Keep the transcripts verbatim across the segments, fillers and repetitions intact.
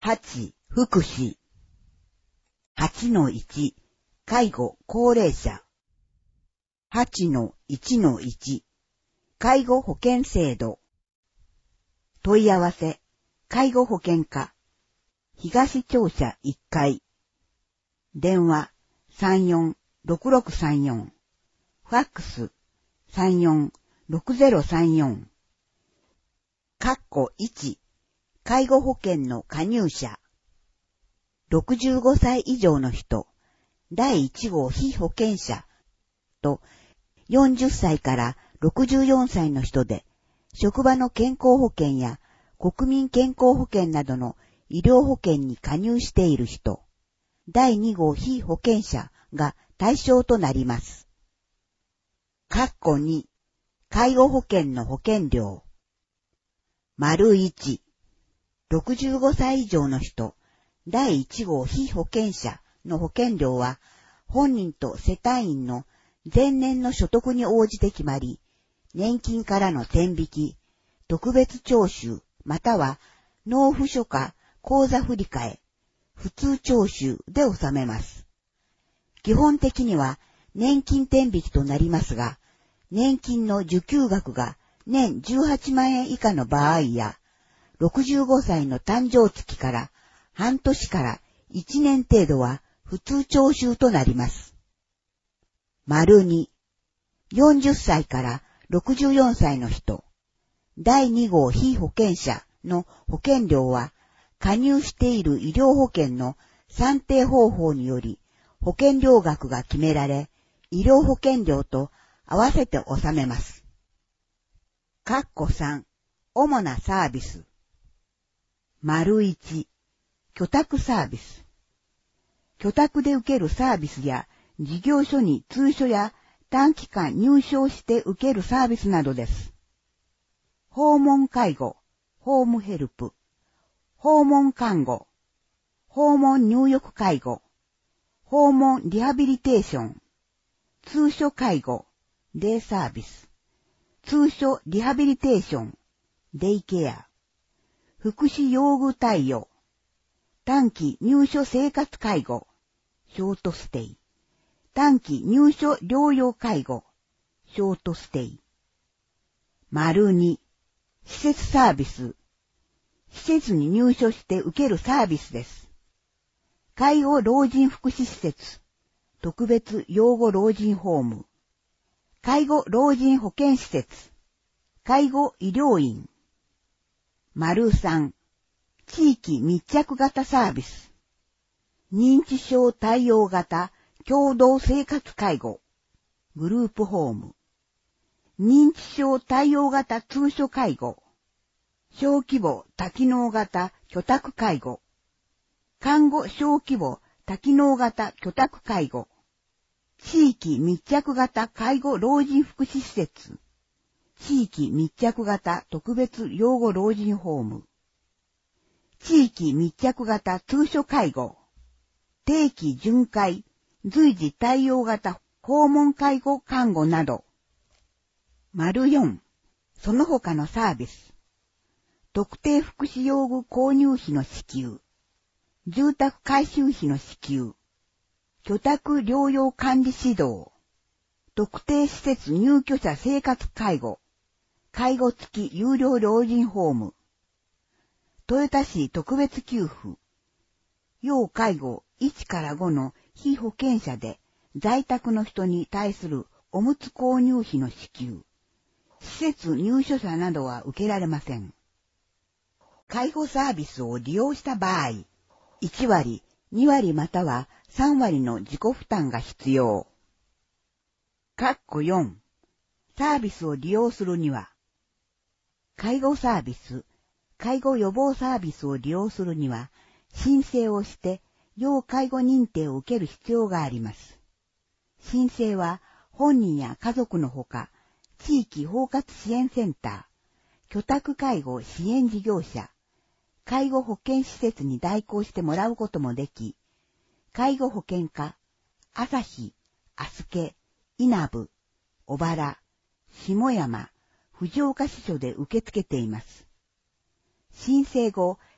はち、福祉。はちのいち、介護高齢者。はちのいちのいち、介護保険制度。問い合わせ、介護保険課。東庁舎いっかい。電話さんよんろくろくさんよん。ファックスさんよんろくゼロさんよん。かっこいち、介護保険の加入者。ろくじゅうごさい以上の人、だいいち号被保険者とよんじゅっさいからろくじゅうよんさいの人で、職場の健康保険や国民健康保険などの医療保険に加入している人、だいに号被保険者が対象となります。かっこに、介護保険の保険料。丸いち、ろくじゅうごさい以上の人、だいいち号被保険者の保険料は、本人と世帯員の前年の所得に応じて決まり、年金からの天引き、特別徴収、または納付書か口座振替、普通徴収で納めます。基本的には年金天引きとなりますが、年金の受給額が年じゅうはちまんえん以下の場合や、ろくじゅうごさいの誕生月から半年からいちねん程度は普通徴収となります。丸に、よんじゅっさいからろくじゅうよんさいの人、だいに号被保険者の保険料は、加入している医療保険の算定方法により、保険料額が決められ、医療保険料と合わせて納めます。かっこさん、主なサービス。丸いち、居宅サービス。居宅で受けるサービスや、事業所に通所や短期間入所して受けるサービスなどです。訪問介護、ホームヘルプ。訪問看護、訪問入浴介護、訪問リハビリテーション、通所介護、デイサービス、通所リハビリテーション、デイケア、福祉用具貸与、短期入所生活介護、ショートステイ、短期入所療養介護、ショートステイ。丸に、施設サービス、施設に入所して受けるサービスです。介護老人福祉施設、特別養護老人ホーム、介護老人保健施設、介護医療院。丸さん、地域密着型サービス、認知症対応型共同生活介護、グループホーム、認知症対応型通所介護、小規模多機能型居宅介護、看護小規模多機能型居宅介護、地域密着型介護老人福祉施設、地域密着型特別養護老人ホーム、地域密着型通所介護、定期巡回、随時対応型訪問介護看護など。丸よん、その他のサービス。特定福祉用具購入費の支給、住宅改修費の支給、居宅療養管理指導、特定施設入居者生活介護、介護付き有料老人ホーム、豊田市特別給付、要介護いちからごの被保険者で在宅の人に対するおむつ購入費の支給、施設入所者などは受けられません。介護サービスを利用した場合、いちわり、にわりまたはさんわりの自己負担が必要。かっこよん、サービスを利用するには、介護サービス、介護予防サービスを利用するには、申請をして、要介護認定を受ける必要があります。申請は、本人や家族のほか、地域包括支援センター、居宅介護支援事業者、介護保険施設に代行してもらうこともでき、介護保険課、朝日、あすけ、稲部、小原、下山、藤岡支所で受け付けています。申請後、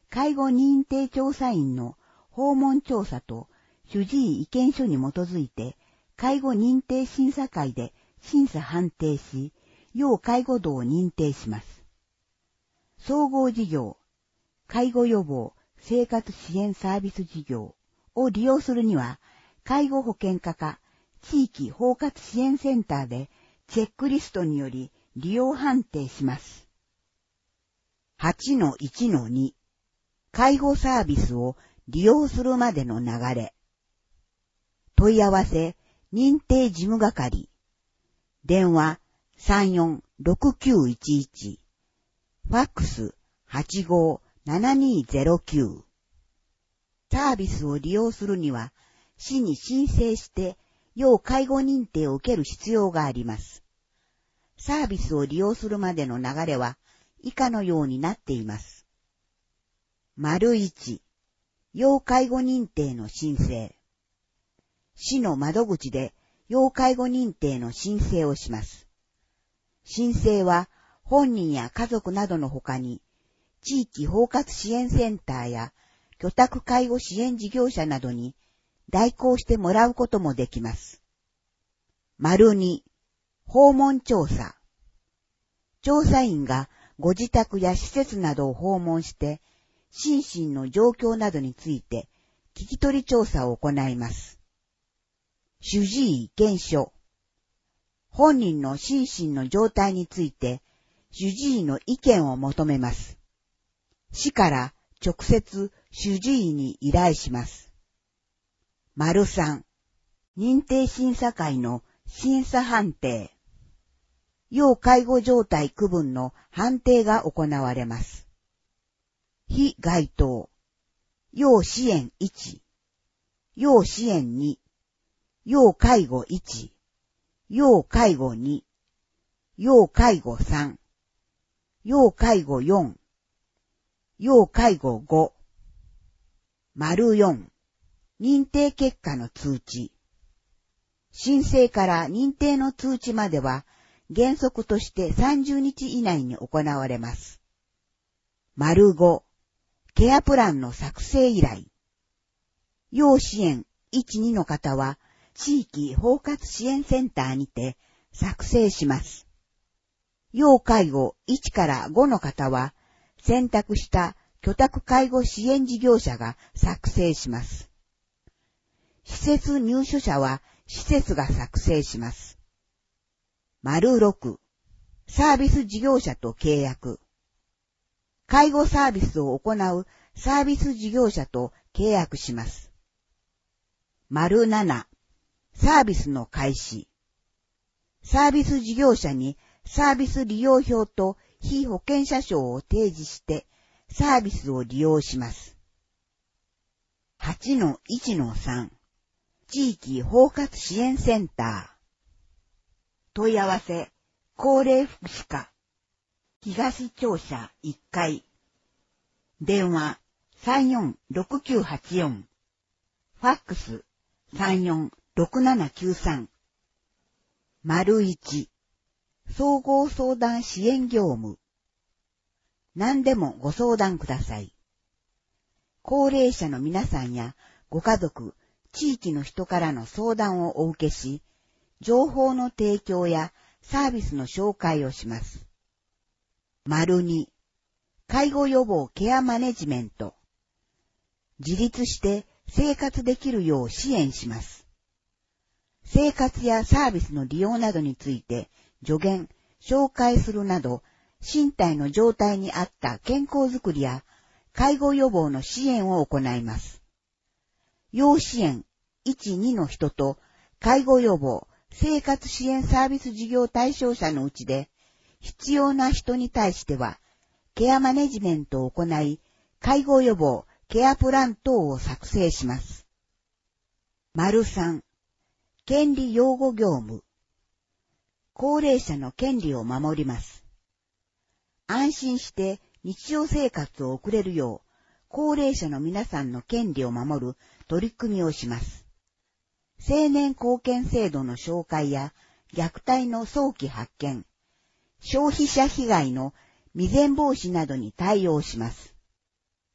介護認定調査員の訪問調査と主治医意見書に基づいて、介護認定審査会で審査判定し、要介護度を認定します。総合事業、介護予防生活支援サービス事業を利用するには、介護保険課か地域包括支援センターでチェックリストにより利用判定します。はちのいちのに 介護サービスを利用するまでの流れ。問い合わせ認定事務係。電話 さんよんろくきゅういちいち。ファックス はちごーななにーぜろきゅう。サービスを利用するには、市に申請して要介護認定を受ける必要があります。サービスを利用するまでの流れは以下のようになっています。丸いち、要介護認定の申請。市の窓口で要介護認定の申請をします。申請は本人や家族などの他に、地域包括支援センターや居宅介護支援事業者などに代行してもらうこともできます。丸に、訪問調査。調査員がご自宅や施設などを訪問して、心身の状況などについて聞き取り調査を行います。主治医意見書。本人の心身の状態について主治医の意見を求めます。市から直接主治医に依頼します。丸さん、認定審査会の審査判定。要介護状態区分の判定が行われます。非該当。要支援いち、要支援に、要介護いち、要介護に、要介護さん、要介護よん、要介護ご。丸よん、認定結果の通知。申請から認定の通知までは原則としてさんじゅうにち以内に行われます。丸ご、ケアプランの作成依頼。要支援いち、にの方は地域包括支援センターにて作成します。要介護いちからごの方は選択した居宅介護支援事業者が作成します。施設入所者は施設が作成します。丸ろく、サービス事業者と契約。介護サービスを行うサービス事業者と契約します。丸なな、サービスの開始。サービス事業者にサービス利用表と被保険者証を提示してサービスを利用します。はちのいちのさん、地域包括支援センター。問い合わせ、高齢福祉課、東庁舎いっかい。電話、さんよんろくきゅうはちよん。ファックス、さんよんろくななきゅうさん。丸いち、総合相談支援業務。何でもご相談ください。高齢者の皆さんやご家族、地域の人からの相談をお受けし、情報の提供やサービスの紹介をします。丸に、介護予防ケアマネジメント。自立して生活できるよう支援します。生活やサービスの利用などについて助言、紹介するなど、身体の状態に合った健康づくりや介護予防の支援を行います。要支援いち、にの人と介護予防、生活支援サービス事業対象者のうちで必要な人に対してはケアマネジメントを行い、介護予防、ケアプラン等を作成します。丸さん、権利擁護業務。高齢者の権利を守ります。安心して日常生活を送れるよう、高齢者の皆さんの権利を守る取り組みをします。青年貢献制度の紹介や虐待の早期発見、消費者被害の未然防止などに対応します。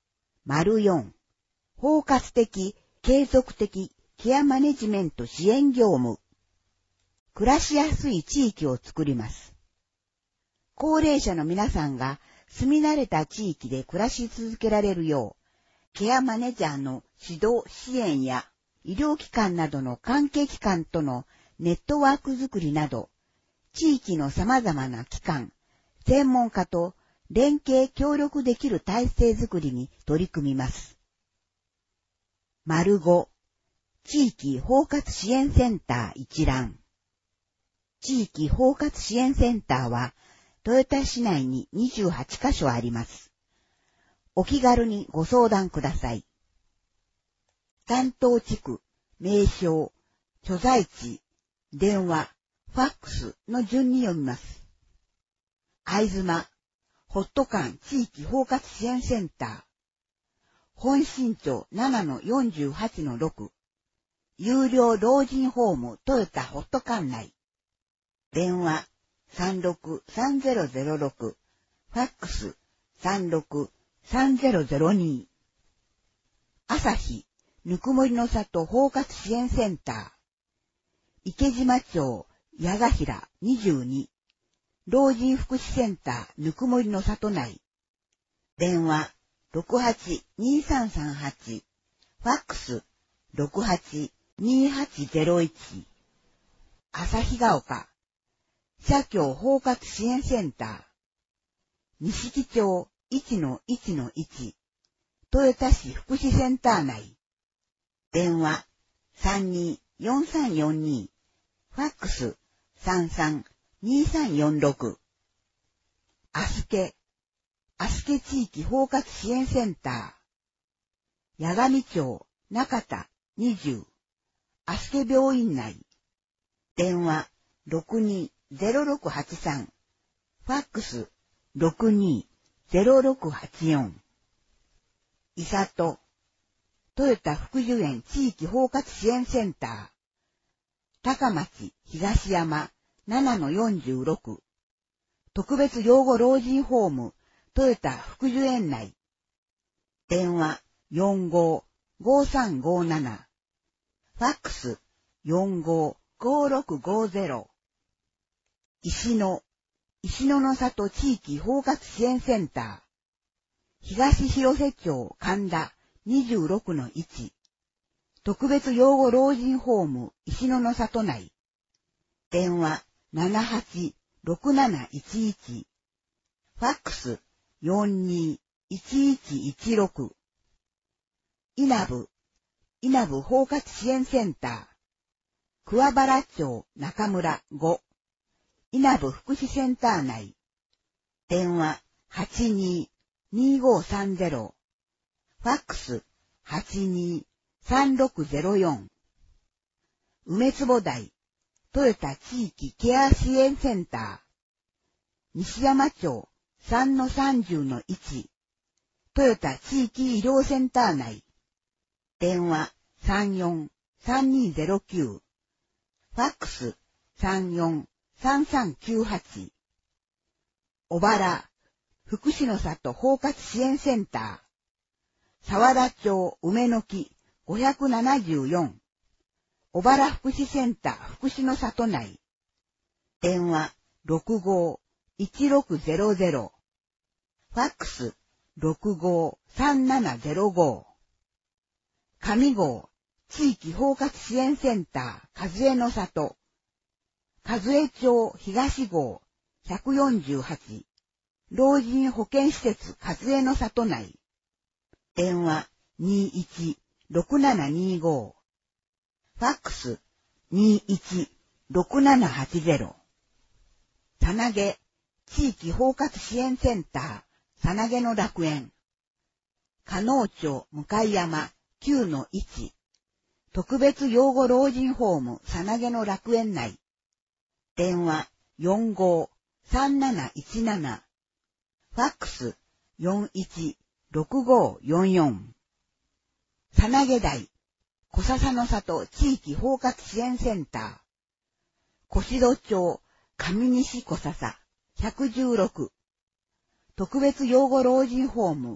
丸よん、包括的、継続的ケアマネジメント支援業務。暮らしやすい地域を作ります。高齢者の皆さんが住み慣れた地域で暮らし続けられるよう、ケアマネジャーの指導支援や医療機関などの関係機関とのネットワークづくりなど、地域の様々な機関、専門家と連携協力できる体制づくりに取り組みます。丸ご、地域包括支援センター一覧。地域包括支援センターは、豊田市内ににじゅうはちカ所あります。お気軽にご相談ください。担当地区、名称、所在地、電話、ファックスの順に読みます。会妻、ホットカン地域包括支援センター。本身長 ななのよんじゅうはちのろく。有料老人ホームトヨタホットカン内。電話 さんろくさんぜろぜろろく。ファックス さんろくさんぜろぜろに。朝日、ぬくもりの里包括支援センター。池島町、矢ヶ平にじゅうに。老人福祉センターぬくもりの里内。電話 ろくはちにさんさんはち。ファックス ろくはちにはちぜろいち。旭ヶ丘。社協包括支援センター。錦町 いちのいちのいち。豊田市福祉センター内。電話 さんによんさんよんに。ファックス さんさんにさんよんろく。あすけ。あすけ地域包括支援センター。八神町中田にじゅう。あすけ病院内。電話 ろくにぜろろくはちさん。ファックス ろくにぜろろくはちよん。いさと。豊田福寿園地域包括支援センター。高町東山 ななのよんじゅうろく。特別養護老人ホーム豊田福寿園内。電話 よんごごさんごなな。ファックス よんごごろくごぜろ。石野、石野の里地域包括支援センター。東広瀬町神田にじゅうろくのいち。特別養護老人ホーム石野の里内。電話 ななはちろくなないちいち。ファックス よんにいちいちいちろく。稲部、稲部包括支援センター。桑原町中村ご。稲部福祉センター内。電話 はちににごさんぜろ。ファックス はちにさんろくぜろよん。梅坪台、豊田地域ケア支援センター。西山町さんのさんじゅうのいち。豊田地域医療センター内。電話 さんよんさんにぜろきゅう。ファックス さんよんさんさんきゅうはち。小原、福祉の里包括支援センター。沢田町梅の木ごひゃくななじゅうよん。小原福祉センター福祉の里内。電話 ろくごいちろくぜろぜろ。ファックス ろくごさんななぜろご。上郷地域包括支援センター和江の里。和江町東郷ひゃくよんじゅうはち。老人保健施設和江の里内。電話 にいちろくななにご。ファックス にいちろくななはちぜろ。さなげ地域包括支援センターさなげの楽園。加納町向山きゅうのいち。特別養護老人ホームさなげの楽園内。電話 よんごさんなないちなな。ファックス よんいちろくごよんよん。さなげ台、小笹の里地域包括支援センター。小戸町上西小笹ひゃくじゅうろく。特別養護老人ホーム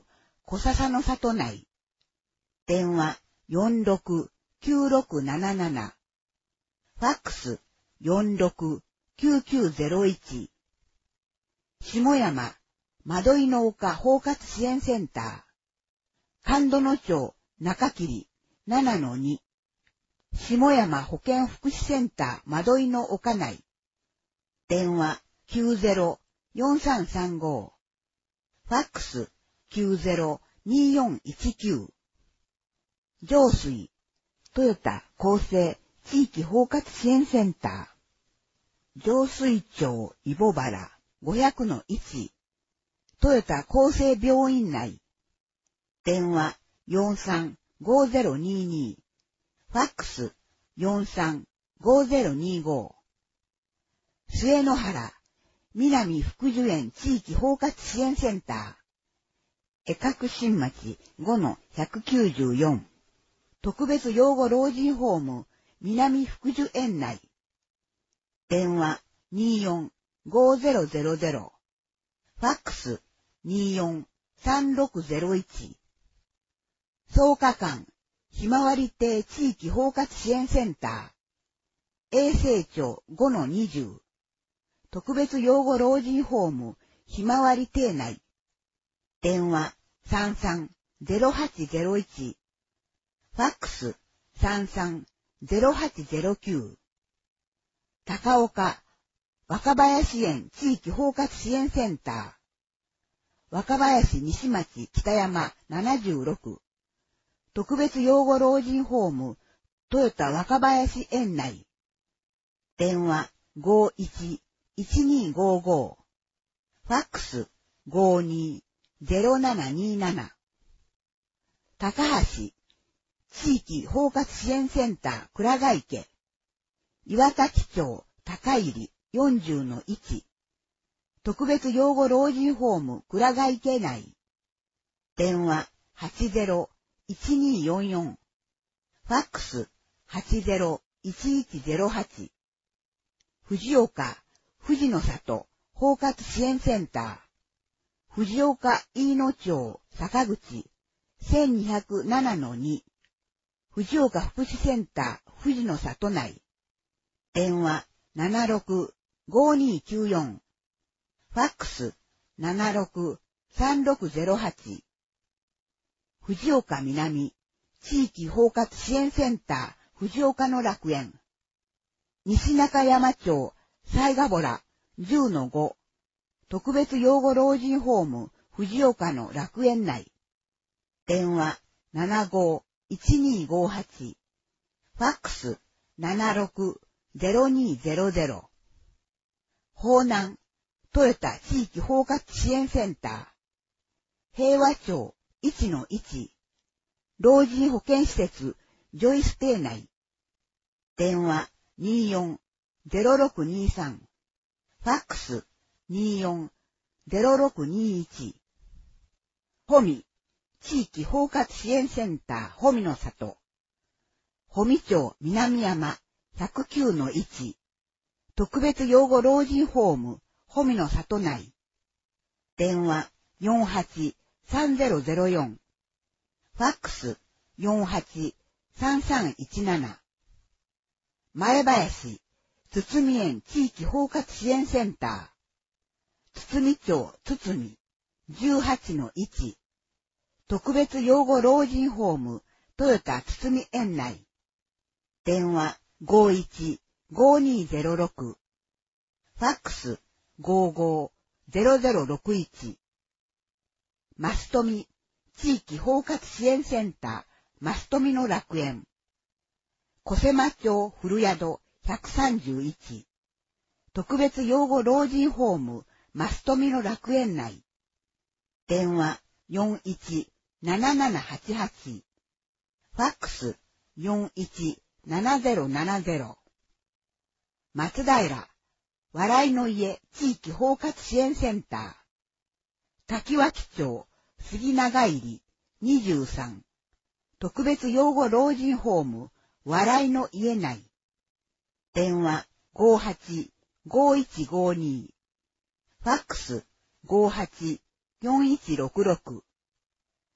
小笹の里内。電話 よんろくきゅうろくなななな。ファックス よんろくきゅうきゅうゼロいち。下山、窓井の丘包括支援センター。神戸野町中切 ななのに。下山保健福祉センター窓井の丘内。電話 きゅうゼロよんさんさんご。ファックス きゅうゼロによんいちきゅう。上水、トヨタ厚生地域包括支援センター。上水町イボバラごひゃくのいち。トヨタ厚生病院内。電話 よんさんごゼロにに。ファックス よんさんごゼロにご。末野原、南福寿園地域包括支援センター。江角新町ごのひゃくきゅうじゅうよん。特別養護老人ホーム南福寿園内。電話 によんごゼロゼロゼロ。ファックス によんさんろくゼロいち。草加館、ひまわり亭地域包括支援センター。衛生庁ごのにじゅう。特別養護老人ホームひまわり亭内。電話 さんさんゼロはちゼロいち。ファックス さんさんゼロはちゼロきゅう。高岡、若林園地域包括支援センター。若林西町北山ななじゅうろく。特別養護老人ホームトヨタ若林園内。電話 ごいちいちにごご。ファックス ごにゼロななになな。高橋、地域包括支援センター倉ヶ池。岩滝町高入よんじゅうのいち。特別養護老人ホーム倉ヶ池内。電話 はちゼロいちによんよん。ファックス はちゼロいちいちゼロはち。藤岡、富士の里包括支援センター。藤岡飯野町坂口せんにひゃくななのに。藤岡福祉センター富士の里内。電話 ななろくごにきゅうよん。ファックス ななろくさんろくゼロはち。藤岡南地域包括支援センター藤岡の楽園。西中山町西ヶ原じゅうのご。特別養護老人ホーム藤岡の楽園内。電話 ななごいちにごはち。ファックス ななろくゼロにゼロゼロ。方南トヨタ地域包括支援センター。平和町いちのいち。老人保健施設ジョイス邸内。電話 によんゼロろくにさん。ファックス によんゼロろくにいち。保見地域包括支援センター保見の里。保見町南山ひゃくきゅうのいち。特別養護老人ホーム保見の里内。電話 よんはちさんゼロゼロよん。ファックス よんはちさんさんいちなな。前林堤園地域包括支援センター。堤町堤じゅうはちのいち。特別養護老人ホームトヨタ堤園内。電話 ごいちごにゼロろく。ファックス ごごゼロゼロろくいち。増富地域包括支援センター増富の楽園。小瀬間町古宿ひゃくさんじゅういち。特別養護老人ホーム増富の楽園内。電話 よんいちななななはちはち。ファックス よんいちななゼロななゼロ。松平笑いの家地域包括支援センター。滝脇町杉長入にじゅうさん。特別養護老人ホーム笑いの家内。電話 ごはちごいちごに。ファックス ごはちよんいちろくろく。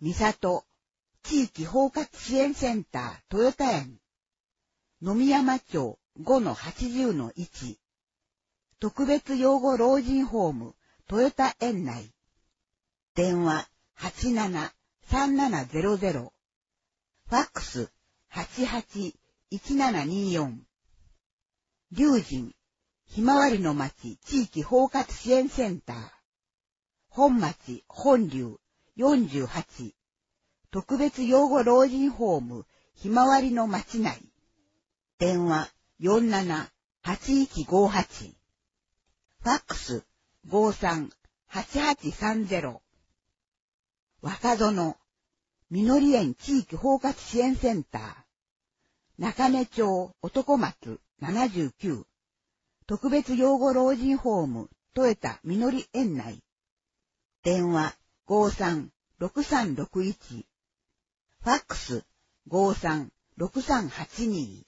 三里、地域包括支援センター、トヨタ園、野見山町 ごのはちじゅうのいち、特別養護老人ホーム、トヨタ園内、電話 はちななさんななゼロゼロ、ファックス はちはちいちななによん、龍神、ひまわりの町地域包括支援センター、本町本流よんじゅうはち、特別養護老人ホームひまわりの町内、電話 よんななはちいちごはち、ファックス ごさんはちはちさんゼロ、若園、みのり園地域包括支援センター、中根町男松ななじゅうきゅう、特別養護老人ホームトヨタみのり園内、電話 ごさんろくさんろくいち、ファックス ごさんろくさんはちに、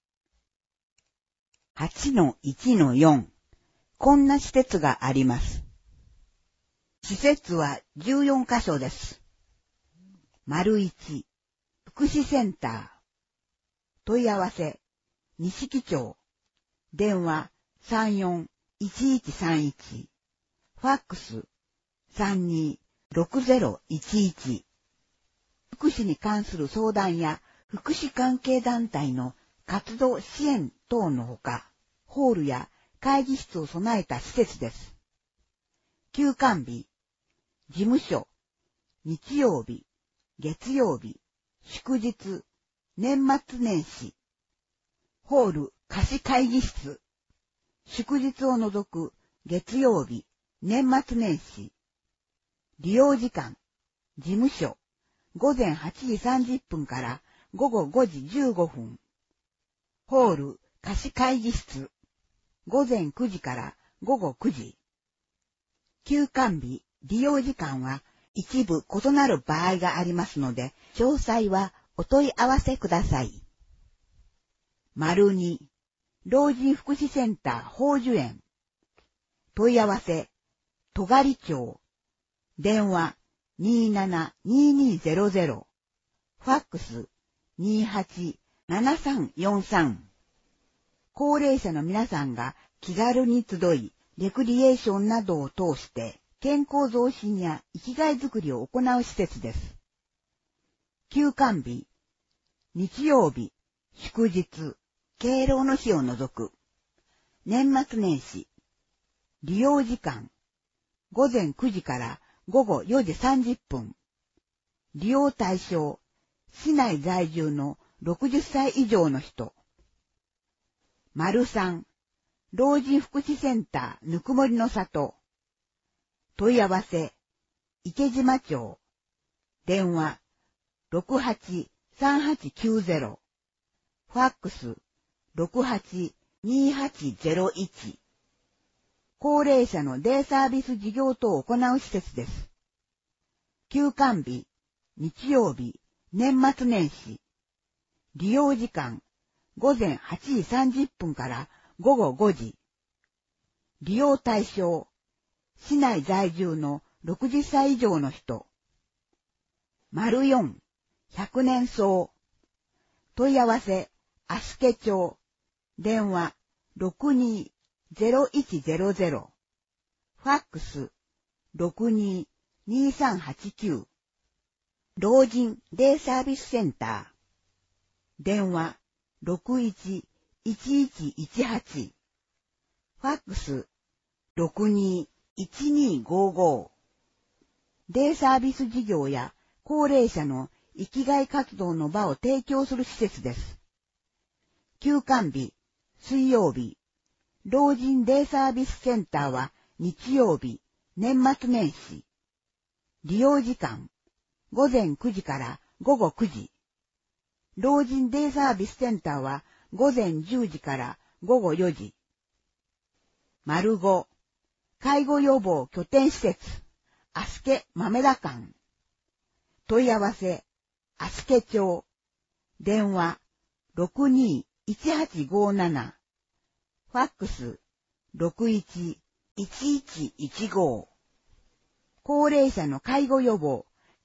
はちのいちのよん、こんな施設があります。施設はじゅうよんかしょです。丸いち、福祉センター。問い合わせ、錦町。電話さんよんいちいちさんいち。ファックスさんにろくゼロいちいち。福祉に関する相談や福祉関係団体の活動支援等のほか、ホールや会議室を備えた施設です。休館日、事務所、日曜日、月曜日、祝日、年末年始、ホール貸し会議室、祝日を除く月曜日、年末年始、利用時間、事務所、ごぜんはちじさんじゅっぷんからごごごじじゅうごふん、ホール貸し会議室、ごぜんくじからごごくじ、休館日、利用時間は一部異なる場合がありますので、詳細はお問い合わせください。丸に、老人福祉センター宝珠園。問い合わせ、戸狩町。電話にななににゼロゼロ。ファックスにはちななさんよんさん。高齢者の皆さんが気軽に集い、レクリエーションなどを通して健康増進や生きがいづくりを行う施設です。休館日、日曜日、祝日、敬老の日を除く。年末年始、利用時間、ごぜんくじからごごよじさんじゅっぷん。利用対象、市内在住のろくじゅっさい以上の人。丸さん、老人福祉センターぬくもりの里。問い合わせ、池島町。電話、ろくはちさんはちきゅうゼロ。ファックス、ろくはちにはちゼロいち。高齢者のデイサービス事業等を行う施設です。休館日、日曜日、年末年始。利用時間、ごぜんはちじさんじゅっぷんからごごごじ。利用対象、市内在住のろくじゅっさい以上の人。丸よん、百年草。問い合わせ、あすけ町。電話、ろくにゼロいちゼロゼロ。ファックス、ろくににさんはちきゅう。老人デイサービスセンター。電話、ろくいちいちいちいちはち。ファックス、ろくにいちにごご。デイサービス事業や高齢者の生きがい活動の場を提供する施設です。休館日、水曜日。老人デイサービスセンターは日曜日、年末年始。利用時間、ごぜんくじからごごくじ。老人デイサービスセンターはごぜんじゅうじからごごよじ。丸ご、介護予防拠点施設、あすけ豆田館。問い合わせ、あすけ町。電話、ろくにいちはちごなな。ファックス、ろくいちいちいちいちご。高齢者の介護予防、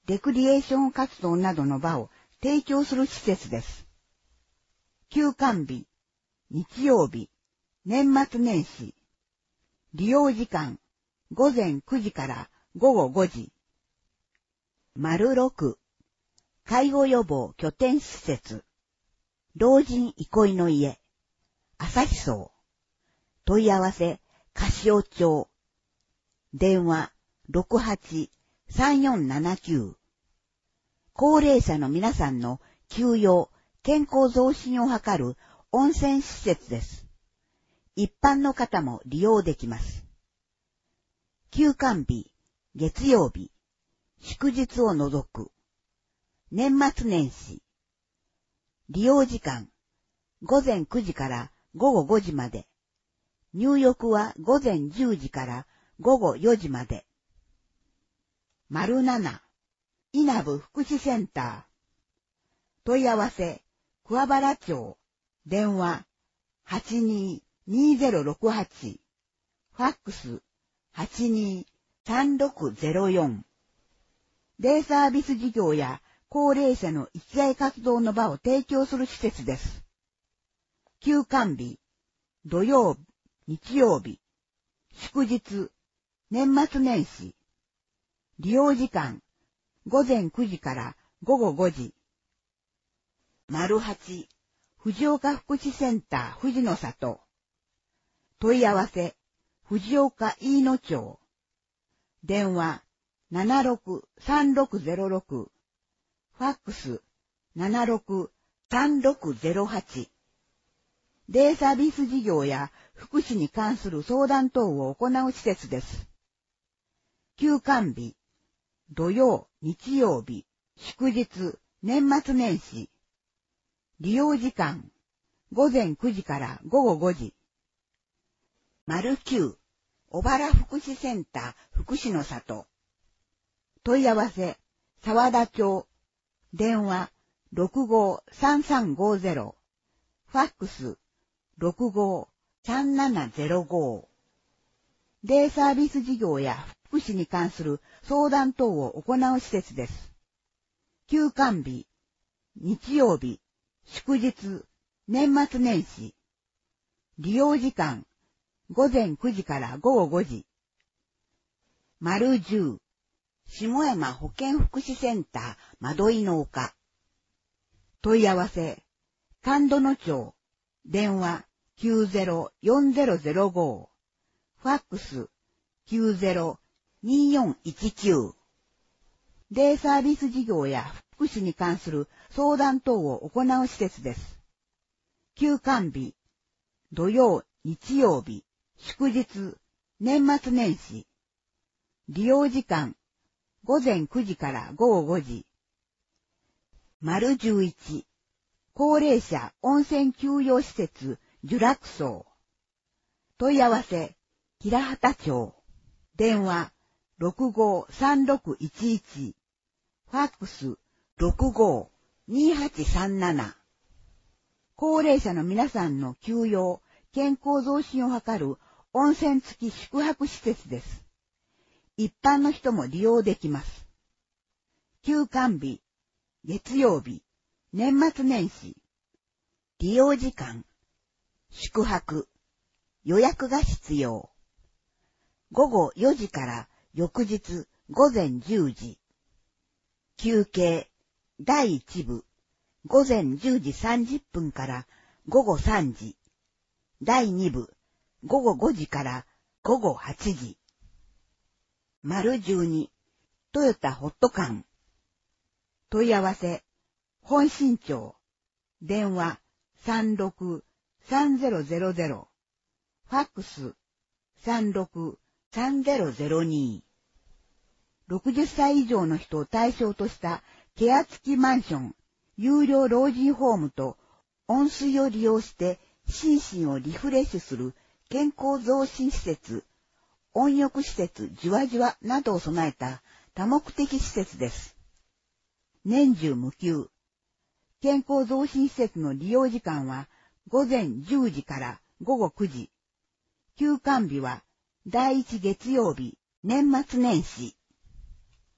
レクリエーション活動などの場を提供する施設です。休館日、日曜日、年末年始。利用時間、ごぜんくじからごごごじ。丸ろく、介護予防拠点施設。老人憩いの家。朝日荘。問い合わせ、カシオ町。電話、ろくはち さんよんななきゅう。高齢者の皆さんの休養、健康増進を図る温泉施設です。一般の方も利用できます。休館日、月曜日、祝日を除く。年末年始。利用時間、ごぜんくじからごごごじまで。入浴はごぜんじゅうじからごごよじまで。丸なな、稲部福祉センター。問い合わせ、桑原町。電話、はちにーにーぜろろくはち。ファックス、はちにーさんろくぜろよん。デイサービス事業や高齢者の一大活動の場を提供する施設です。休館日、土曜日、日曜日、祝日、年末年始。利用時間、ごぜんくじからごごごじ。丸はち、藤岡福祉センター藤の里。問い合わせ、藤岡飯野町。電話、ななろく さんろくぜろろく。ファックス、ななろく さんろくぜろはち。デイサービス事業や福祉に関する相談等を行う施設です。休館日、土曜、日曜日、祝日、年末年始。利用時間、ごぜんくじからごごごじ。丸きゅう、小原福祉センター福祉の里。問い合わせ、沢田町。電話、ろくごーさんさんごぜろ。ファックス、ろくごーさんななぜろご。デイサービス事業や福祉に関する相談等を行う施設です。休館日、日曜日、祝日、年末年始。利用時間、ごぜんくじからごごごじ。丸じゅう、下山保健福祉センター窓井の丘。問い合わせ、神戸野町。電話、きゅうぜろよんぜろぜろご。ファックス、きゅうぜろにーよんいちきゅう。デイサービス事業や福祉に関する相談等を行う施設です。休館日、土曜、日曜日、祝日、年末年始。利用時間、ごぜんくじからごごごじ。丸じゅういち、高齢者温泉休養施設、聚楽荘。問い合わせ、平畑町。電話、ろくごーさんろくいちいち。ファックス、ろくごーにーはちさんなな。高齢者の皆さんの休養、健康増進を図る温泉付き宿泊施設です。一般の人も利用できます。休館日、月曜日、年末年始。利用時間、宿泊、予約が必要。ごごよじから翌日ごぜんじゅうじ。休憩、だいいち部、ごぜんじゅうじさんじゅっぷんからごごさんじ。だいに部、ごごごじからごごはちじ。丸じゅうに、トヨタホットカン。問い合わせ、本新町。電話、さんろく さんぜろぜろぜろ。ファックス、さんろく さんぜろぜろに。ろくじゅっさい以上の人を対象としたケア付きマンション、有料老人ホームと温水を利用して心身をリフレッシュする健康増進施設、温浴施設じわじわなどを備えた多目的施設です。年中無休。健康増進施設の利用時間はごぜんじゅうじからごごくじ。休館日はだいいち月曜日、年末年始。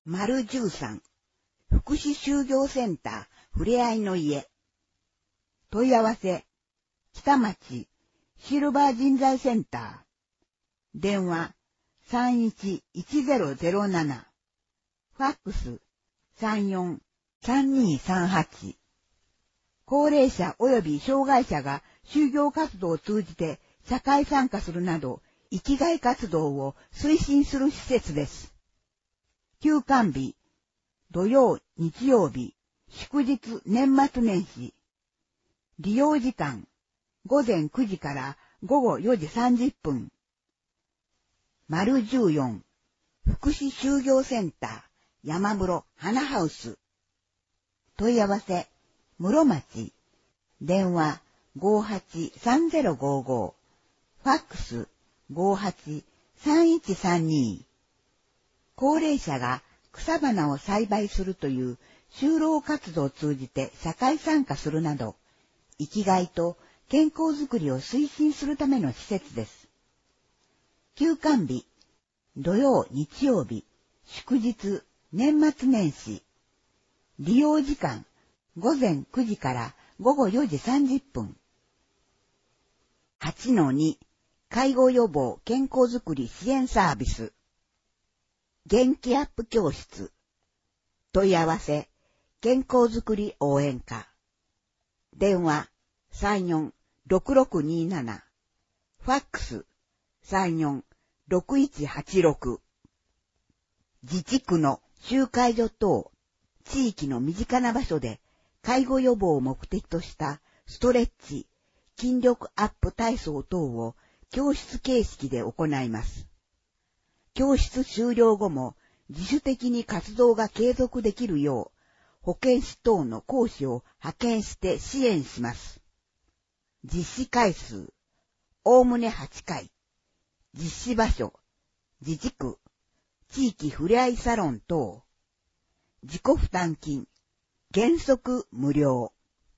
丸じゅうさん、福祉就業センター、ふれあいの家。問い合わせ、北町、シルバー人材センター。電話、さんいちいちゼロゼロなな。ファックス、さんよんさんにさんはち。高齢者及び障害者が就業活動を通じて社会参加するなど、生きがい活動を推進する施設です。休館日、土曜、日曜日、祝日、年末年始。利用時間、ごぜんくじからごごよじさんじゅっぷん。丸じゅうよん、福祉就業センター、山室花ハウス。問い合わせ、室町。電話、ごはちさんゼロごご。ファックス、ごはちさんいちさんに。高齢者が草花を栽培するという就労活動を通じて社会参加するなど、生きがいと健康づくりを推進するための施設です。休館日、土曜、日曜日、祝日、年末年始。利用時間、ごぜんくじからごごよじさんじゅっぷん。はちのに、介護予防健康づくり支援サービス。元気アップ教室。問い合わせ、健康づくり応援課。電話、さんよんろくろくになな。ファックス、さんよんろくいちはちろく。自治区の集会所等、地域の身近な場所で、介護予防を目的としたストレッチ、筋力アップ体操等を教室形式で行います。教室終了後も自主的に活動が継続できるよう、保健師等の講師を派遣して支援します。実施回数、おおむねはちかい。実施場所、自治区、地域ふれあいサロン等。自己負担金、原則無料。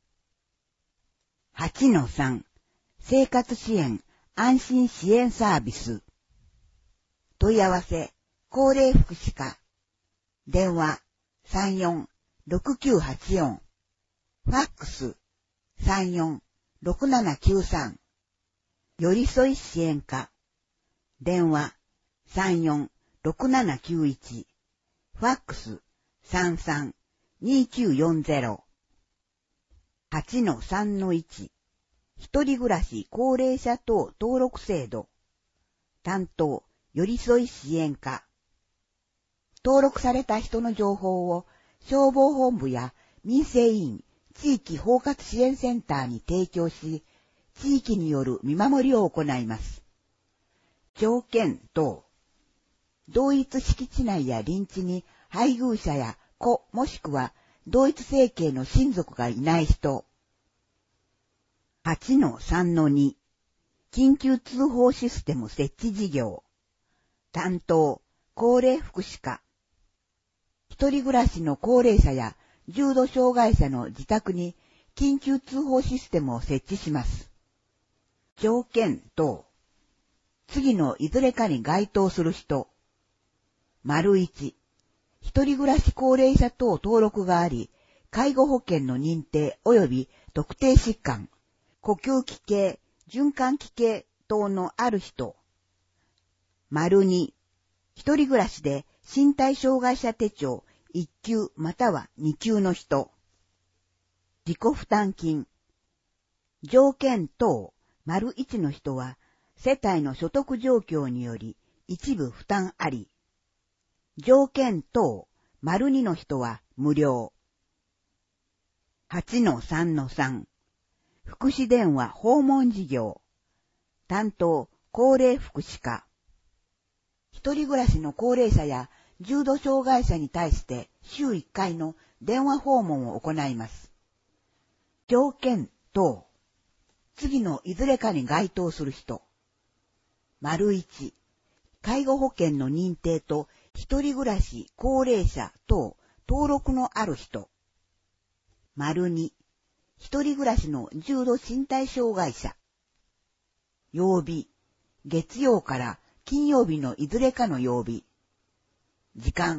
はちのさん、生活支援安心支援サービス。問い合わせ、高齢福祉課。電話、さんよんろくきゅうはちよん。ファックス、さんよんろくななきゅうさん。よりそい支援課。電話、さんよんろくななきゅういち。ファックス、さんさんにきゅうよんゼロ。はちのさんのいち。一人暮らし高齢者等登録制度。担当、よりそい支援課。登録された人の情報を消防本部や民生委員、地域包括支援センターに提供し、地域による見守りを行います。条件等。同一敷地内や隣地に配偶者や子もしくは同一生系の親族がいない人。はちのさんのに。緊急通報システム設置事業。担当、高齢福祉課。一人暮らしの高齢者や重度障害者の自宅に緊急通報システムを設置します。条件等。次のいずれかに該当する人。丸いち。一人暮らし高齢者等登録があり、介護保険の認定及び特定疾患、呼吸器系、循環器系等のある人。丸に。一人暮らしで身体障害者手帳いっきゅうまたはにきゅうの人。自己負担金。条件等、丸いちの人は、世帯の所得状況により一部負担あり。条件等、丸にの人は無料。はちのさんのさん。福祉電話訪問事業。担当、高齢福祉課。一人暮らしの高齢者や重度障害者に対して週いっかいの電話訪問を行います。条件等。次のいずれかに該当する人。丸いち。介護保険の認定と一人暮らし高齢者等登録のある人。丸に。一人暮らしの重度身体障害者。曜日。月曜から金曜日のいずれかの曜日。時間。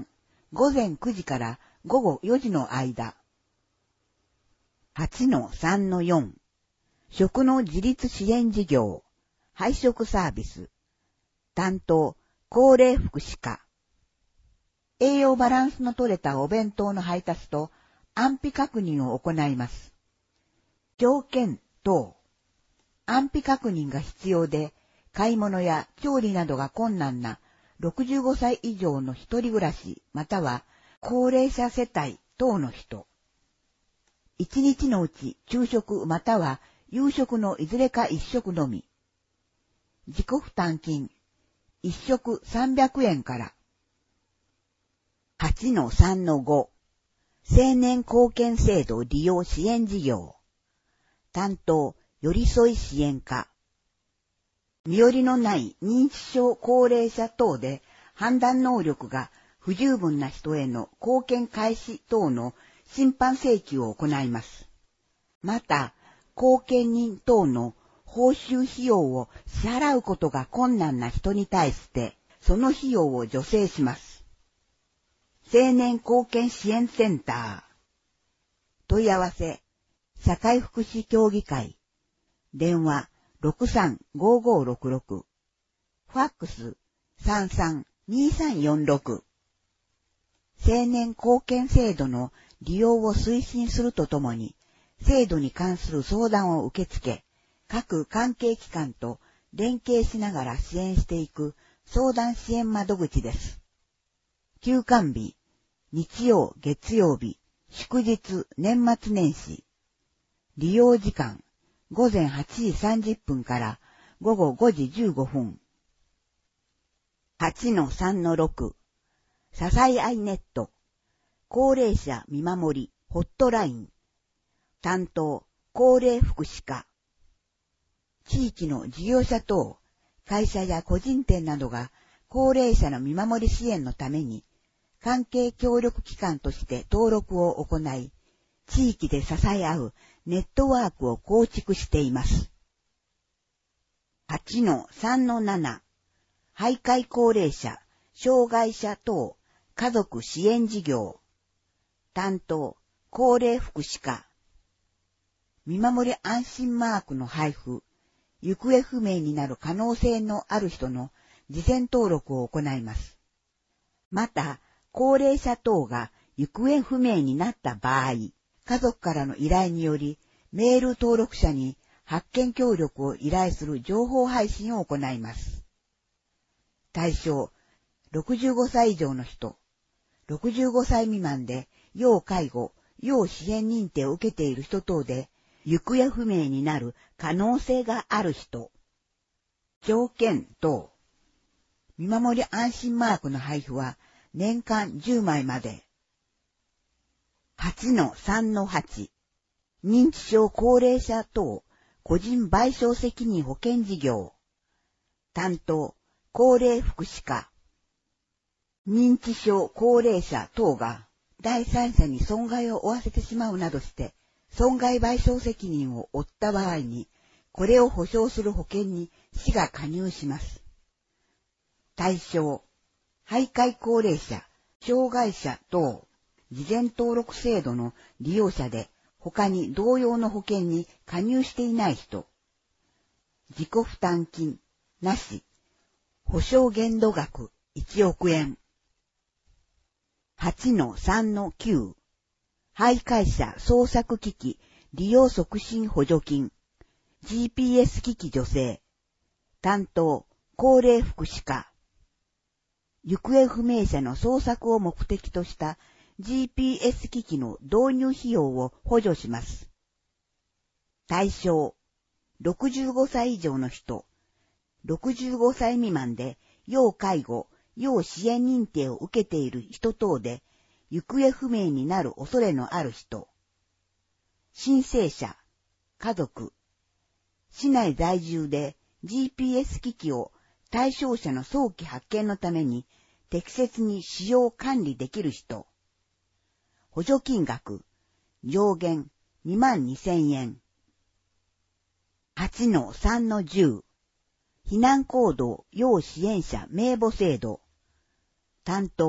ごぜんくじからごごよじの間。はちのさんのよん、食の自立支援事業、配食サービス、担当、高齢福祉課。栄養バランスの取れたお弁当の配達と安否確認を行います。条件等、安否確認が必要で、買い物や調理などが困難なろくじゅうごさい以上の一人暮らしまたは高齢者世帯等の人。一日のうち昼食または夕食のいずれか一食のみ。自己負担金、一食さんびゃくえんから。はちのさんのご、青年貢献制度利用支援事業。担当、寄り添い支援課。身寄りのない認知症高齢者等で判断能力が不十分な人への貢献開始等の審判請求を行います。また、後見人等の報酬費用を支払うことが困難な人に対して、その費用を助成します。青年貢献支援センター。問い合わせ、社会福祉協議会。電話、ろくさんごごろくろく。ファックス、さんさんにさんよんろく。青年貢献制度の利用を推進するとともに、制度に関する相談を受け付け、各関係機関と連携しながら支援していく相談支援窓口です。休館日、日曜、月曜日、祝日、年末年始。利用時間、ごぜんはちじさんじゅっぷんからごごごじじゅうごふん。はちのさんのろく、支え合いネット、高齢者見守り、ホットライン。担当、高齢福祉課。地域の事業者等、会社や個人店などが高齢者の見守り支援のために、関係協力機関として登録を行い、地域で支え合うネットワークを構築しています。はちのさんのなな、徘徊高齢者、障害者等、家族支援事業。担当、高齢福祉課。見守り安心マークの配布、行方不明になる可能性のある人の事前登録を行います。また、高齢者等が行方不明になった場合、家族からの依頼により、メール登録者に発見協力を依頼する情報配信を行います。対象、ろくじゅうごさい以上の人、ろくじゅうごさい未満で要介護、要支援認定を受けている人等で、行方不明になる可能性がある人。条件等。見守り安心マークの配布は年間じゅうまいまで。はちのさんのはち、認知症高齢者等個人賠償責任保険事業。担当、高齢福祉課。認知症高齢者等が第三者に損害を負わせてしまうなどして、損害賠償責任を負った場合に、これを保証する保険に市が加入します。対象、徘徊高齢者、障害者等、事前登録制度の利用者で、他に同様の保険に加入していない人。自己負担金、なし。保証限度額、いちおくえん。はちのさんのきゅう、徘徊者捜索機器利用促進補助金、ジーピーエス 機器助成。担当、高齢福祉課。行方不明者の捜索を目的とした ジーピーエス 機器の導入費用を補助します。対象、ろくじゅうごさい以上の人、ろくじゅうごさい未満で要介護、要支援認定を受けている人等で、行方不明になる恐れのある人。申請者、家族。市内在住で ジーピーエス 機器を対象者の早期発見のために適切に使用管理できる人。補助金額、上限にまんにせんえん。はちのさんのじゅう、避難行動要支援者名簿制度。担当、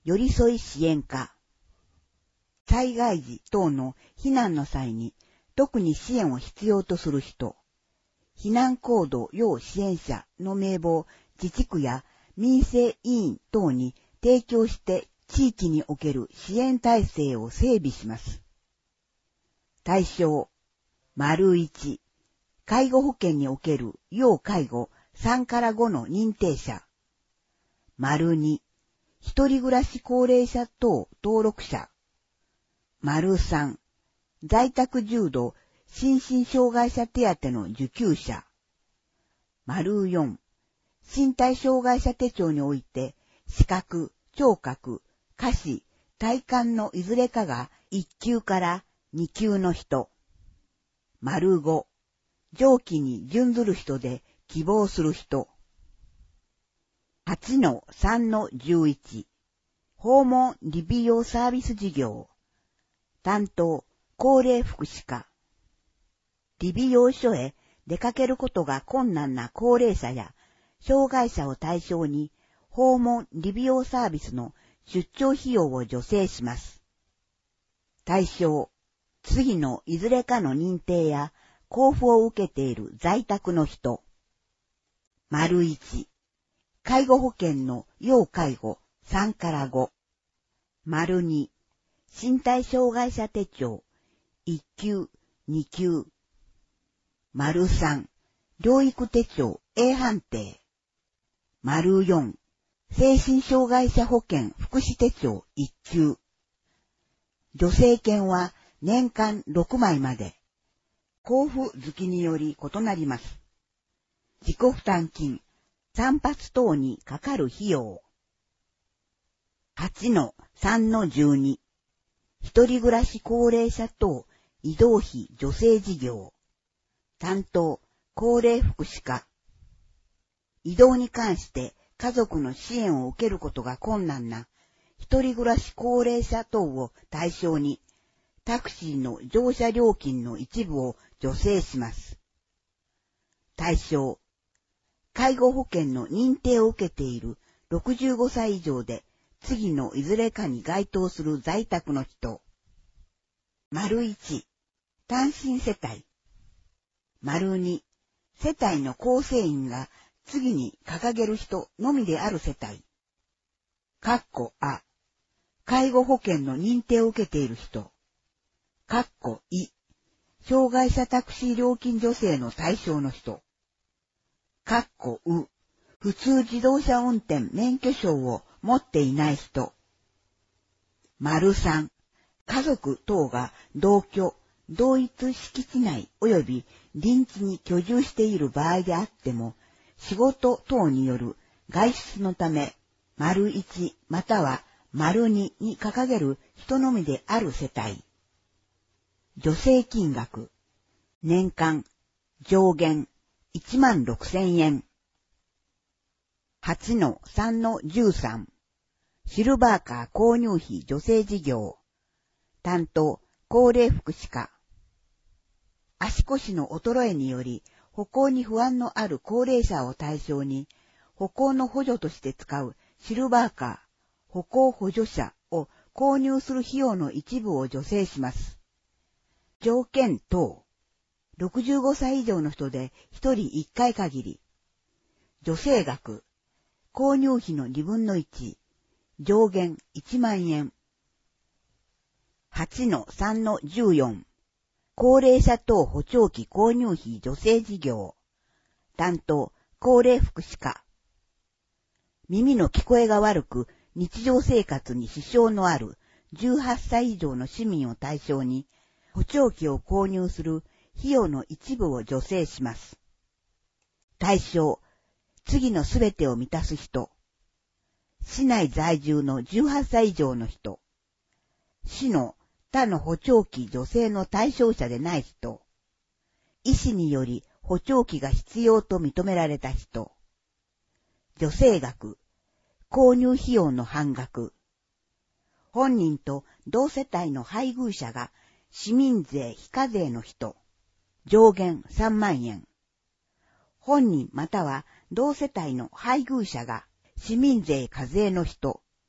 寄り添い支援課。災害時等の避難の際に特に支援を必要とする人、避難行動要支援者の名簿を自治区や民生委員等に提供して地域における支援体制を整備します。対象、丸一、介護保険における要介護さんからごの認定者。丸二、一人暮らし高齢者等登録者。丸三、在宅重度心身障害者手当の受給者。丸四、身体障害者手帳において視覚、聴覚、下肢、体幹のいずれかがいっ級からに級の人。丸五、上記に準ずる人で希望する人。はちのさんのじゅういち、訪問理美容サービス事業。担当、高齢福祉課。理美容所へ出かけることが困難な高齢者や障害者を対象に訪問理美容サービスの出張費用を助成します。対象、次のいずれかの認定や交付を受けている在宅の人。丸一、介護保険の要介護さんからご。丸二、身体障害者手帳いっ級、に級。丸三、療育手帳 A 判定。丸四、精神障害者保険福祉手帳いっ級。助成金は年間ろくまいまで。交付月により異なります。自己負担金、散髪等にかかる費用。はちのさんのじゅうに、一人暮らし高齢者等移動費助成事業。担当、高齢福祉課。移動に関して家族の支援を受けることが困難な一人暮らし高齢者等を対象に、タクシーの乗車料金の一部を助成します。対象、介護保険の認定を受けているろくじゅうごさい以上で次のいずれかに該当する在宅の人。丸一、単身世帯。丸二、世帯の構成員が次に掲げる人のみである世帯。かっこあ、介護保険の認定を受けている人。かっこい、障害者タクシー料金助成の対象の人。かっこう、普通自動車運転免許証を持っていない人。丸三、家族等が同居、同一敷地内及び隣地に居住している場合であっても、仕事等による外出のため、丸一または丸二に掲げる人のみである世帯。助成金額、年間、上限、いちまんろくせんえん。はちのさんのじゅうさん、シルバーカー購入費助成事業。担当、高齢福祉課。足腰の衰えにより、歩行に不安のある高齢者を対象に、歩行の補助として使うシルバーカー、歩行補助車を購入する費用の一部を助成します。条件等、ろくじゅうごさい以上の人でひとりいっかい限り。助成額、購入費のにぶんのいち、上限いちまんえん。はちのさんのじゅうよん、高齢者等補聴器購入費助成事業。担当、高齢福祉課。耳の聞こえが悪く、日常生活に支障のあるじゅうはっさい以上の市民を対象に、補聴器を購入する費用の一部を助成します。対象、次のすべてを満たす人。市内在住のじゅうはっさい以上の人。市の他の補聴器助成の対象者でない人。医師により補聴器が必要と認められた人。助成額、購入費用の半額。本人と同世帯の配偶者が市民税非課税の人。上限さんまんえん。本人または同世帯の配偶者が市民税課税の人。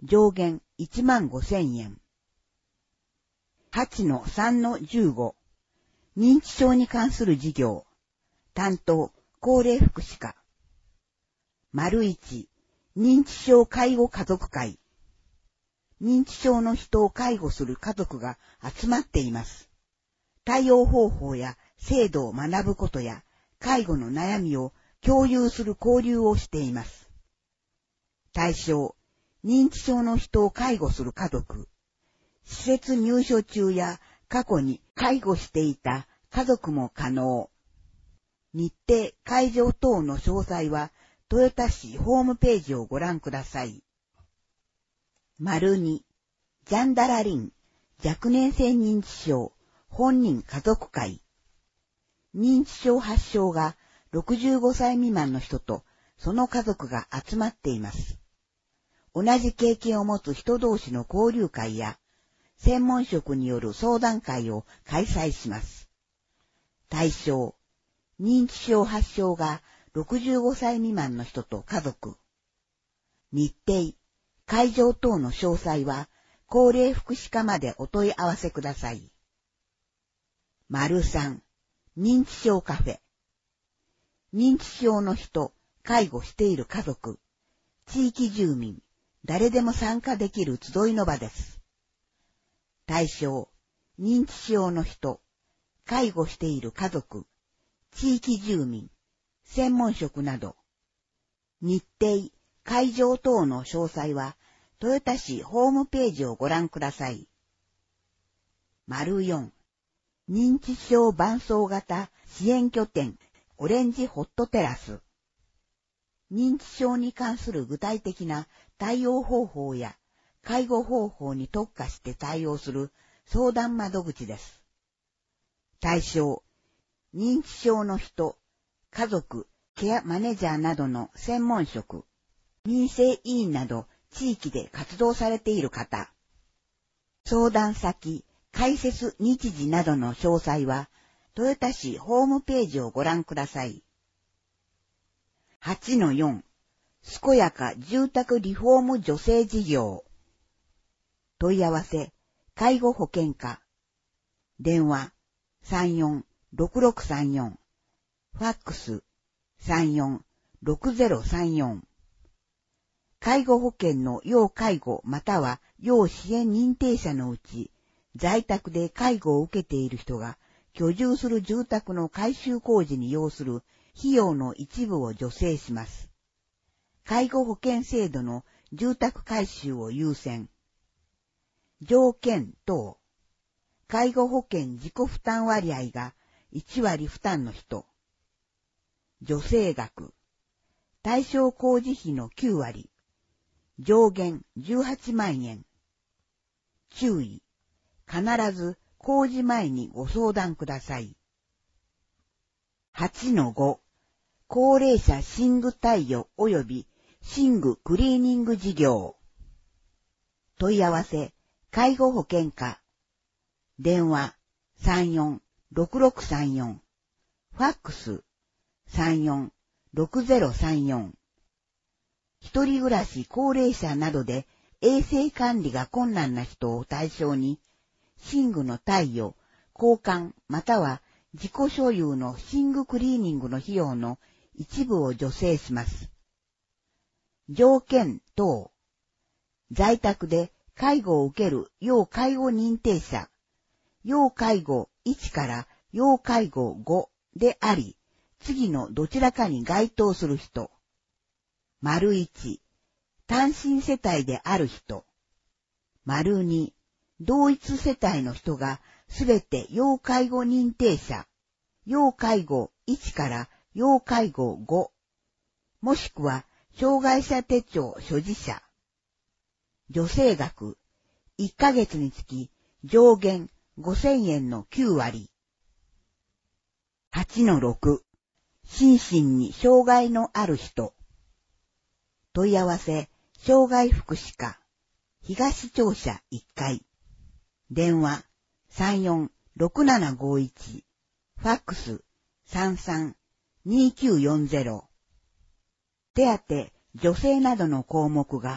上限いちまんごせんえん。はちのさんのじゅうご、認知症に関する事業、担当、高齢福祉課。丸いち、認知症介護家族会。認知症の人を介護する家族が集まっています。対応方法や制度を学ぶことや、介護の悩みを共有する交流をしています。対象、認知症の人を介護する家族。施設入所中や過去に介護していた家族も可能。日程、会場等の詳細は、豊田市ホームページをご覧ください。丸に、ジャンダラリン、若年性認知症、本人家族会。認知症発症がろくじゅうごさい未満の人とその家族が集まっています。同じ経験を持つ人同士の交流会や、専門職による相談会を開催します。対象、認知症発症がろくじゅうごさい未満の人と家族。日程、会場等の詳細は、高齢福祉課までお問い合わせください。丸さん、認知症カフェ。認知症の人、介護している家族、地域住民、誰でも参加できる集いの場です。対象、認知症の人、介護している家族、地域住民、専門職など。日程、会場等の詳細は、豊田市ホームページをご覧ください。丸よん、認知症伴走型支援拠点、オレンジホットテラス。認知症に関する具体的な対応方法や介護方法に特化して対応する相談窓口です。対象、認知症の人、家族、ケアマネージャーなどの専門職、民生委員など地域で活動されている方。相談先、開設日時などの詳細は、豊田市ホームページをご覧ください。はちのよん、健やか住宅リフォーム助成事業。問い合わせ、介護保険課。電話、さんよんろくろくさんよん。ファックス、さんよんろくぜろさんよん。介護保険の要介護または要支援認定者のうち、在宅で介護を受けている人が居住する住宅の改修工事に要する費用の一部を助成します。介護保険制度の住宅改修を優先。条件等。介護保険自己負担割合がいちわり負担の人。助成額。対象工事費のきゅうわり。上限じゅうはちまんえん。注意。必ず工事前にご相談ください。はちのご、高齢者寝具貸与及び寝具クリーニング事業。問い合わせ、介護保険課。電話、さんよんろくろくさんよん。ファックス、さんよんろくぜろさんよん。一人暮らし高齢者などで衛生管理が困難な人を対象に、寝具の貸与、交換または自己所有の寝具クリーニングの費用の一部を助成します。条件等。在宅で介護を受ける要介護認定者、要介護いちから要介護ごであり、次のどちらかに該当する人。丸いち、単身世帯である人。丸に、同一世帯の人がすべて要介護認定者、要介護いちから要介護ご、もしくは障害者手帳所持者。助成額、いっかげつにつき上限ごせんえんのきゅうわり。はちのろく、心身に障害のある人。問い合わせ、障害福祉課、東庁舎いっかい。電話、さんよんろくななごいち。ファックス、さんさんにきゅうよんぜろ。手当、助成などの項目が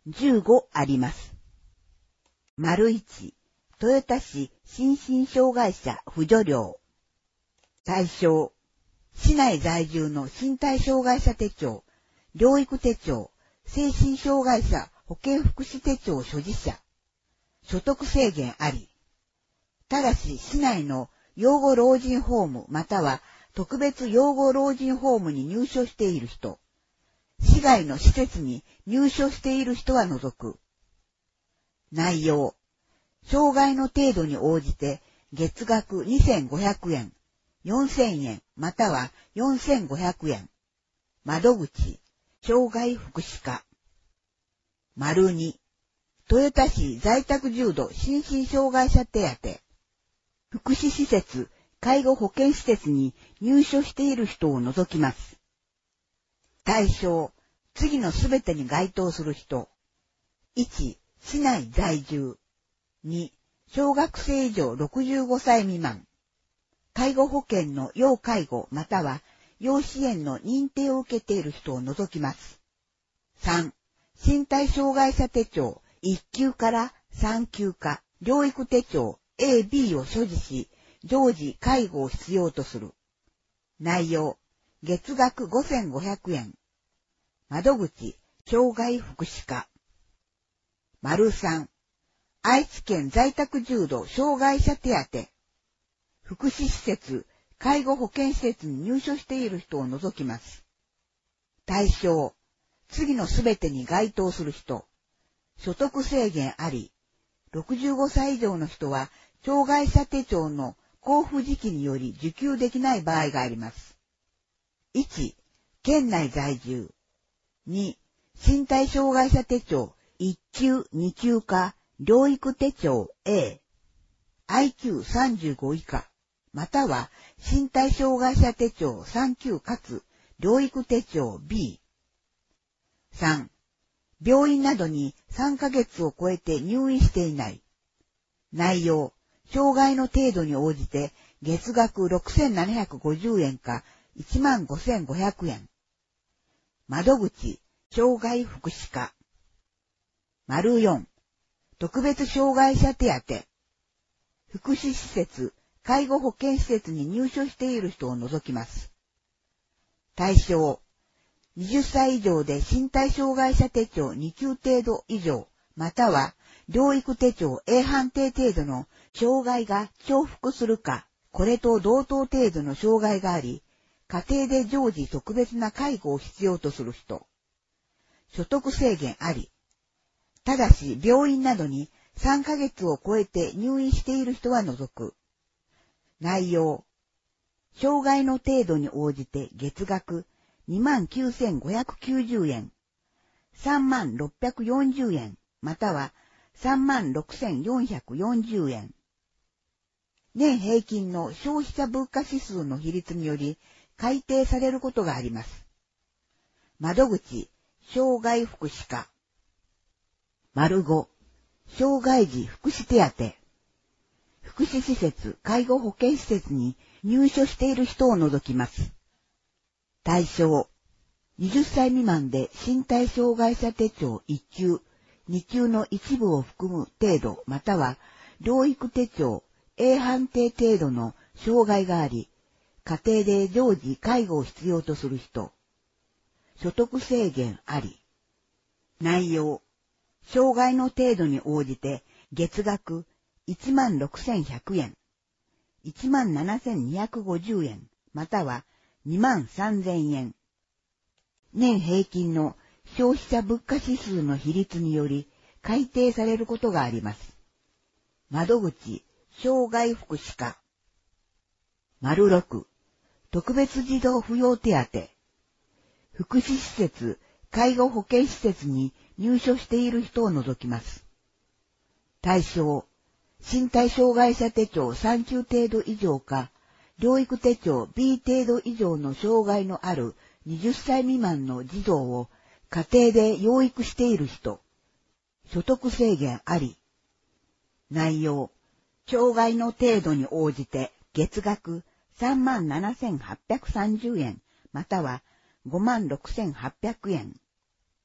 じゅうごあります。丸いち、豊田市心身障害者扶助料。対象、市内在住の身体障害者手帳、療育手帳、精神障害者保健福祉手帳所持者。所得制限あり。ただし市内の養護老人ホームまたは特別養護老人ホームに入所している人、市外の施設に入所している人は除く。内容、障害の程度に応じて月額にせんごひゃくえん、よんせんえんまたはよんせんごひゃくえん。窓口、障害福祉課。丸に、豊田市在宅重度心身障害者手当。福祉施設、介護保健施設に入所している人を除きます。対象、次のすべてに該当する人。いち、市内在住。に、小学生以上ろくじゅうごさい未満。介護保険の要介護または要支援の認定を受けている人を除きます。さん、身体障害者手帳いっ級からさん級か、療育手帳 エービー を所持し、常時介護を必要とする。内容、月額ごせんごひゃくえん。窓口、障害福祉課。丸さん、愛知県在宅重度障害者手当。福祉施設、介護保健施設に入所している人を除きます。対象、次のすべてに該当する人。所得制限あり、ろくじゅうごさい以上の人は、障害者手帳の交付時期により受給できない場合があります。いち、県内在住。に、身体障害者手帳いっ級、に級か、療育手帳 A、アイキューさんじゅうご 以下、または身体障害者手帳さん級かつ療育手帳 B。さん、病院などにさんかげつを超えて入院していない。内容、障害の程度に応じて月額ろくせんななひゃくごじゅうえんかいちまんごせんごひゃくえん。窓口、障害福祉課。丸よん、特別障害者手当。福祉施設、介護保健施設に入所している人を除きます。対象、はたち以上で身体障害者手帳に級程度以上、または療育手帳 A 判定程度の障害が重複するか、これと同等程度の障害があり、家庭で常時特別な介護を必要とする人。所得制限あり。ただし病院などにさんかげつを超えて入院している人は除く。内容、障害の程度に応じて月額にまんきゅうせんごひゃくきゅうじゅうえん、さんまんろっぴゃくよんじゅうえん、またはさんまんろくせんよんひゃくよんじゅうえん。年平均の消費者物価指数の比率により改定されることがあります。窓口、障害福祉課。丸ご、障害児福祉手当。福祉施設、介護保健施設に入所している人を除きます。対象、はたち未満で身体障害者手帳いっ級、に級の一部を含む程度または療育手帳 A 判定程度の障害があり、家庭で常時介護を必要とする人。所得制限あり。内容、障害の程度に応じて月額いちまんろくせんひゃくえん、いちまんななせんにひゃくごじゅうえん、またはにまんさんぜんえん。年平均の消費者物価指数の比率により改定されることがあります。窓口、障害福祉課。丸ろく、特別児童扶養手当。福祉施設、介護保健施設に入所している人を除きます。対象、身体障害者手帳さん級程度以上か、療育手帳 B 程度以上の障害のあるはたち未満の児童を家庭で養育している人。所得制限あり。内容、障害の程度に応じて月額さんまんななせんはっぴゃくさんじゅうえんまたはごまんろくせんはっぴゃくえん。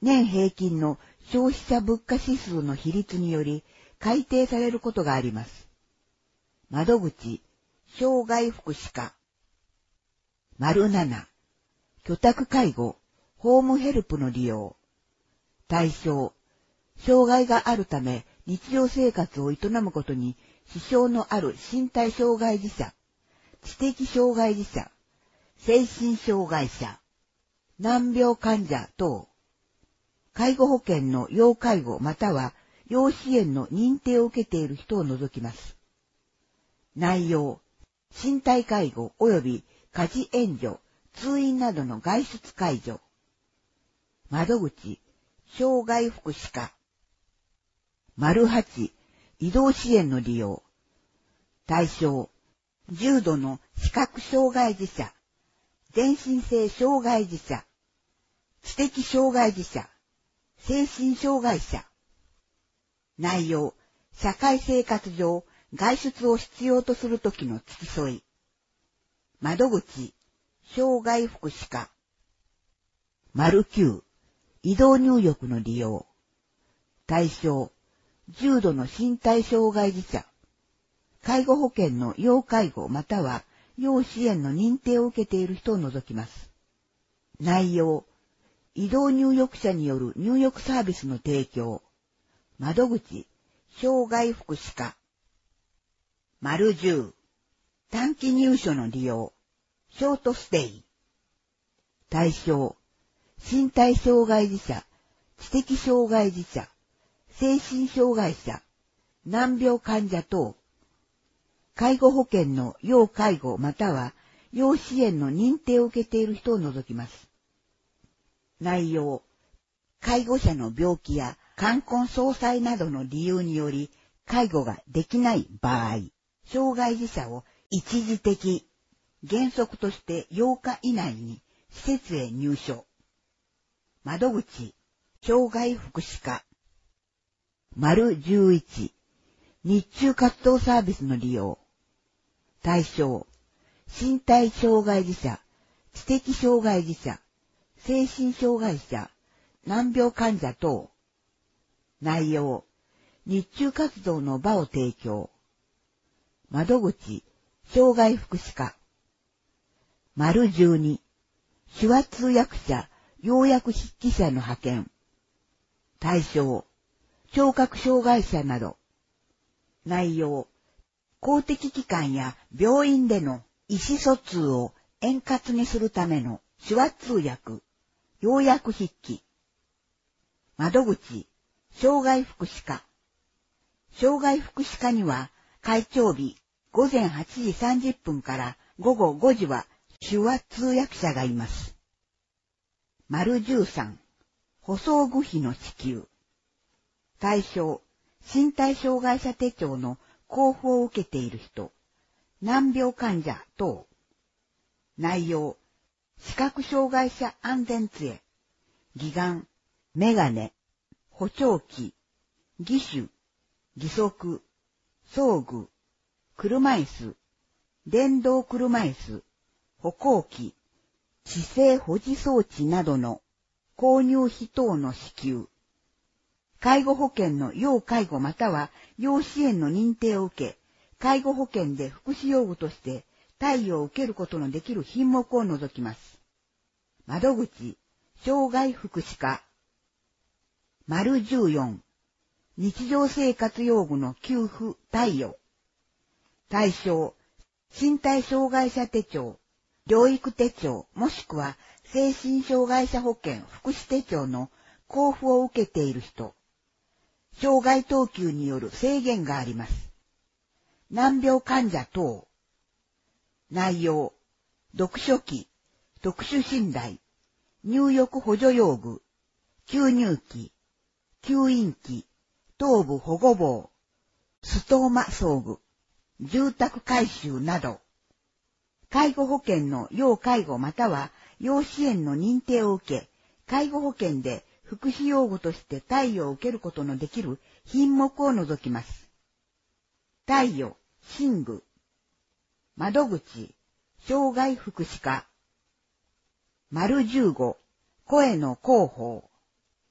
年平均の消費者物価指数の比率により改定されることがあります。窓口、障害福祉課。丸なな、居宅介護、ホームヘルプの利用。対象、障害があるため日常生活を営むことに支障のある身体障害児者、知的障害児者、精神障害者、難病患者等、介護保険の要介護または要支援の認定を受けている人を除きます。内容、身体介護及び家事援助、通院などの外出介助。窓口、障害福祉課。丸はち、移動支援の利用。対象、重度の視覚障害児者、全身性障害児者、知的障害児者、精神障害者。内容、社会生活上、外出を必要とするときの付き添い。窓口、障害福祉課。丸きゅう、移動入浴の利用。対象、重度の身体障害児者。介護保険の要介護または要支援の認定を受けている人を除きます。内容、移動入浴者による入浴サービスの提供。窓口、障害福祉課。丸じゅう、短期入所の利用。ショートステイ。対象、身体障害児者、知的障害児者、精神障害者、難病患者等。介護保険の要介護または要支援の認定を受けている人を除きます。内容、介護者の病気や冠婚葬祭などの理由により介護ができない場合、障害児者を一時的、原則としてようか以内に施設へ入所。窓口、障害福祉課。丸じゅういち、日中活動サービスの利用。対象、身体障害児者、知的障害児者、精神障害者、難病患者等。内容、日中活動の場を提供。窓口、障害福祉課。丸じゅうに、手話通訳者、要約筆記者の派遣。対象、聴覚障害者など。内容、公的機関や病院での意思疎通を円滑にするための手話通訳、要約筆記。窓口、障害福祉課。障害福祉課には、開庁日ごぜんはちじさんじゅっぷんからごごごじは手話通訳者がいます。丸じゅうさん、補装具費の支給。対象、身体障害者手帳の交付を受けている人、難病患者等。内容、視覚障害者安全杖、義眼、メガネ、補聴器、義手、義足、装具、車椅子、電動車椅子、歩行器、姿勢保持装置などの購入費等の支給。介護保険の要介護または要支援の認定を受け、介護保険で福祉用具として貸与を受けることのできる品目を除きます。窓口、障害福祉課。丸じゅうよん、日常生活用具の給付貸与。対象、身体障害者手帳、療育手帳もしくは精神障害者保険福祉手帳の交付を受けている人。障害等級による制限があります。難病患者等。内容、読書器、特殊寝台、入浴補助用具、吸入器、吸引器、頭部保護棒、ストーマ装具、住宅改修など。介護保険の要介護または要支援の認定を受け、介護保険で福祉用具として貸与を受けることのできる品目を除きます。貸与、寝具。窓口、障害福祉課。丸じゅうご、声の広報。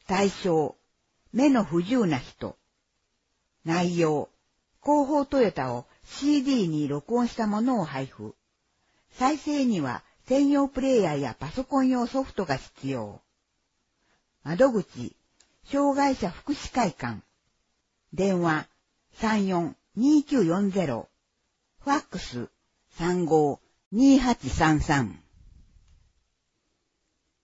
対象、目の不自由な人。内容、広報トヨタを シーディー に録音したものを配布。再生には専用プレイヤーやパソコン用ソフトが必要。窓口、障害者福祉会館。電話 さんよんにきゅうよんゼロ。ファックス さんごーにーはちさんさん。